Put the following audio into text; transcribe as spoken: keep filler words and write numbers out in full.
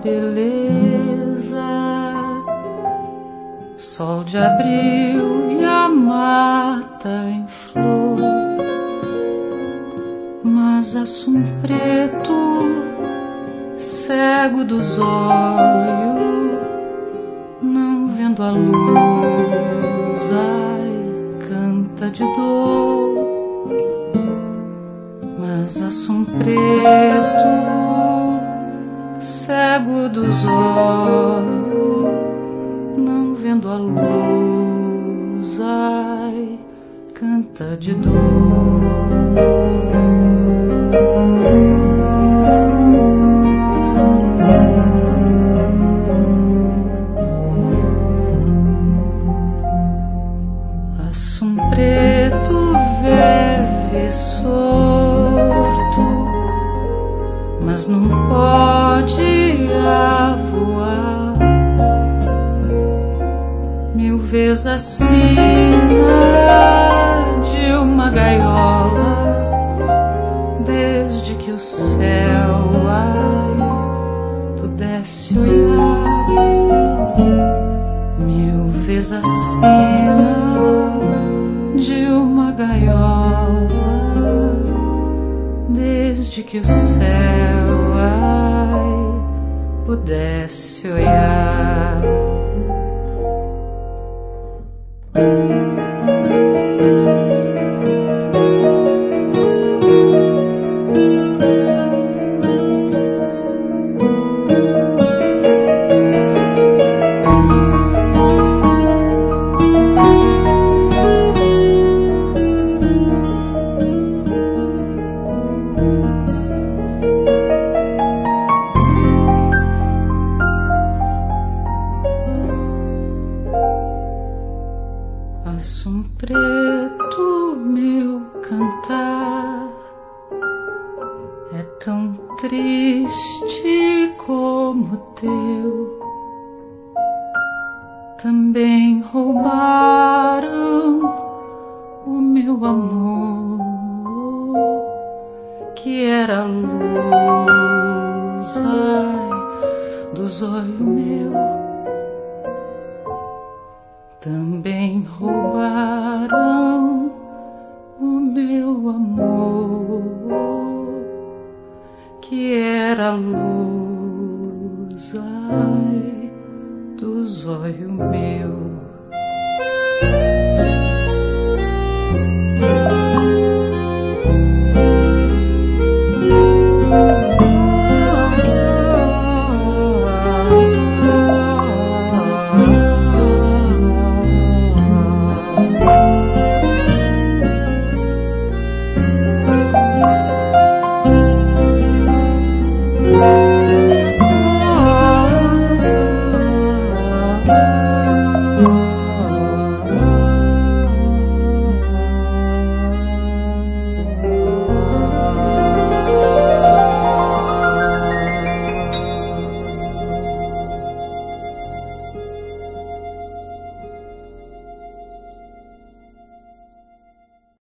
beleza, sol de abril e a mata em flor, mas assum preto, cego dos olhos, não vendo a luz, ai, canta de dor, mas assum preto, cego dos olhos, não vendo a luz, ai, canta de dor. Assum preto vive sorto, mas não pode a voar, mil vezes acima de uma gaiola, desde que o céu ai, pudesse olhar, mil vezes acima de uma gaiola, desde que o céu ai, pudesse olhar. Assum preto, meu cantar é tão triste como teu. Também roubaram o meu amor, que era a luz, ai, dos olhos meus. Também roubaram o meu amor, que era a luz, ai, dos olhos meus.